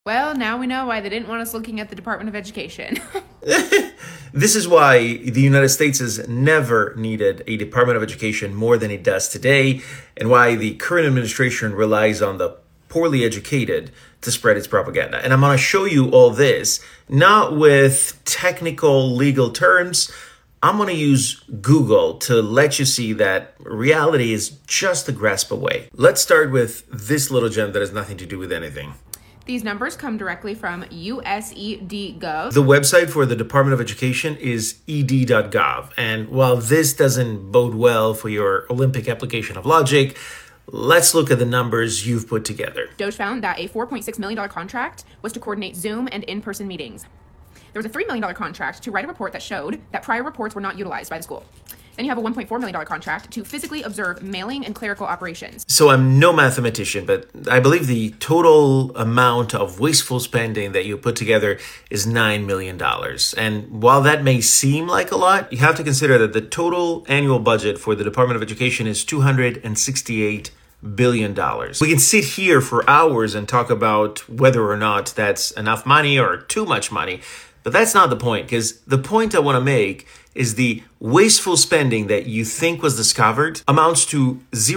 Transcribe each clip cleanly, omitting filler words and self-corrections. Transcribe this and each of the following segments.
Well, now we know why they didn't want us looking at the Department of Education. This is why the United States has never needed a Department of Education more than it does today, and why the current administration relies on the poorly educated to spread its propaganda. And I'm going to show you all this, not with technical legal terms. I'm going to use Google to let you see that reality is just a grasp away. Let's start with this little gem that has nothing to do with anything. These numbers come directly from USED.gov. The website for the Department of Education is ed.gov. And while this doesn't bode well for your Olympic application of logic, let's look at the numbers you've put together. DOGE found that a $4.6 million contract was to coordinate Zoom and in-person meetings. There was a $3 million contract to write a report that showed that prior reports were not utilized by the school. Then you have a $1.4 million contract to physically observe mailing and clerical operations. So I'm no mathematician, but I believe the total amount of wasteful spending that you put together is $9 million. And while that may seem like a lot, you have to consider that the total annual budget for the Department of Education is $268 billion. We can sit here for hours and talk about whether or not that's enough money or too much money, but that's not the point, because the point I want to make is the wasteful spending that you think was discovered amounts to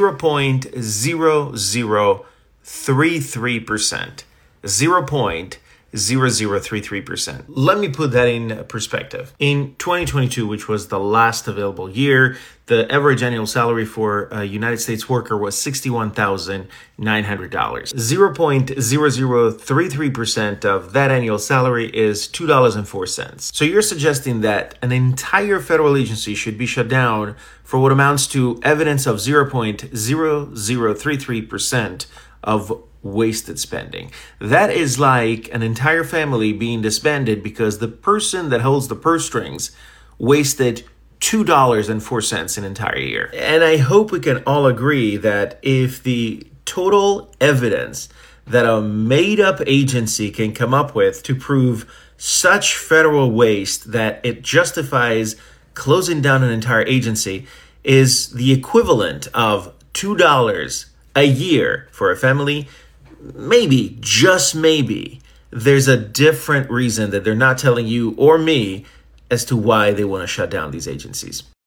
0.0033%. 0.0033%. Let me put that in perspective. In 2022, which was the last available year, the average annual salary for a United States worker was $61,900. 0.0033% of that annual salary is $2.04. So you're suggesting that an entire federal agency should be shut down for what amounts to evidence of 0.0033% of wasted spending. That is like an entire family being disbanded because the person that holds the purse strings wasted $2.04 an entire year. And I hope we can all agree that if the total evidence that a made-up agency can come up with to prove such federal waste that it justifies closing down an entire agency is the equivalent of $2 a year for a family, maybe, just maybe, there's a different reason that they're not telling you or me as to why they want to shut down these agencies.